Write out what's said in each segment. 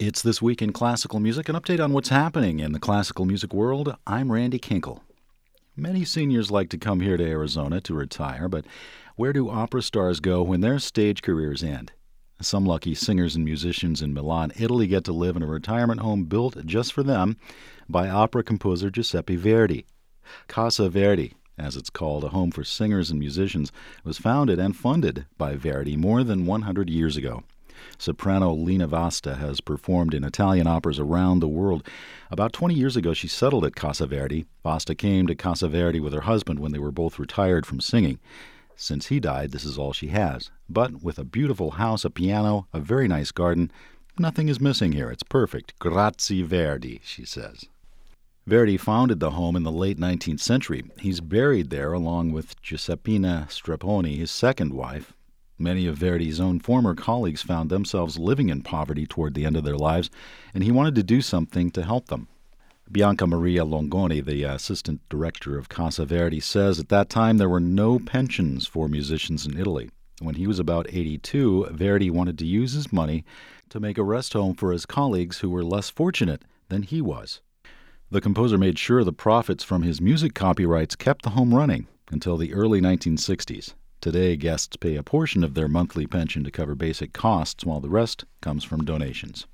It's This Week in Classical Music, an update on what's happening in the classical music world. I'm Randy Kinkle. Many seniors like to come here to Arizona to retire, but where do opera stars go when their stage careers end? Some lucky singers and musicians in Milan, Italy get to live in a retirement home built just for them by opera composer Giuseppe Verdi. Casa Verdi, as it's called, a home for singers and musicians, was founded and funded by Verdi more than 100 years ago. Soprano Lina Vasta has performed in Italian operas around the world. About 20 years ago, she settled at Casa Verdi. Vasta came to Casa Verdi with her husband when they were both retired from singing. Since he died, this is all she has. But with a beautiful house, a piano, a very nice garden, nothing is missing here. It's perfect. Grazie Verdi, she says. Verdi founded the home in the late 19th century. He's buried there along with Giuseppina Strepponi, his second wife. Many of Verdi's own former colleagues found themselves living in poverty toward the end of their lives, and he wanted to do something to help them. Bianca Maria Longoni, the assistant director of Casa Verdi, says at that time there were no pensions for musicians in Italy. When he was about 82, Verdi wanted to use his money to make a rest home for his colleagues who were less fortunate than he was. The composer made sure the profits from his music copyrights kept the home running until the early 1960s. Today, guests pay a portion of their monthly pension to cover basic costs, while the rest comes from donations.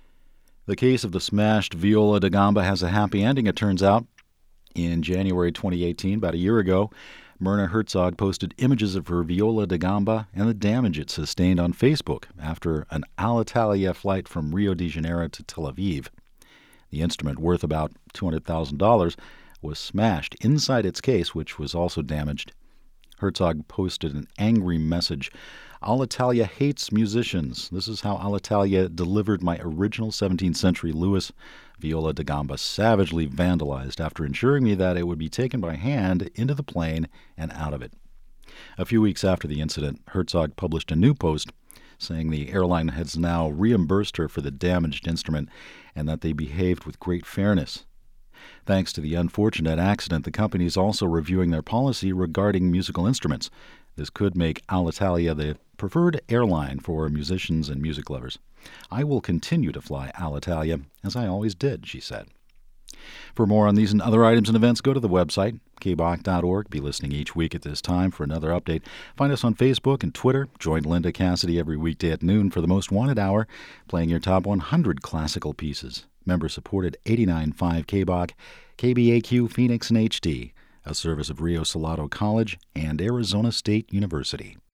The case of the smashed viola da gamba has a happy ending, it turns out. In January 2018, about a year ago, Myrna Herzog posted images of her viola da gamba and the damage it sustained on Facebook after an Alitalia flight from Rio de Janeiro to Tel Aviv. The instrument, worth about $200,000, was smashed inside its case, which was also damaged. Herzog posted an angry message. Alitalia hates musicians. This is how Alitalia delivered my original 17th century Lewis viola da gamba, savagely vandalized after ensuring me that it would be taken by hand into the plane and out of it. A few weeks after the incident, Herzog published a new post saying the airline has now reimbursed her for the damaged instrument and that they behaved with great fairness. Thanks to the unfortunate accident, the company is also reviewing their policy regarding musical instruments. This could make Alitalia the preferred airline for musicians and music lovers. I will continue to fly Alitalia, as I always did, she said. For more on these and other items and events, go to the website, kbach.org. Be listening each week at this time for another update. Find us on Facebook and Twitter. Join Linda Cassidy every weekday at noon for the Most Wanted Hour, playing your top 100 classical pieces. Member-supported 89.5 KBach, KBAQ Phoenix and HD, a service of Rio Salado College and Arizona State University.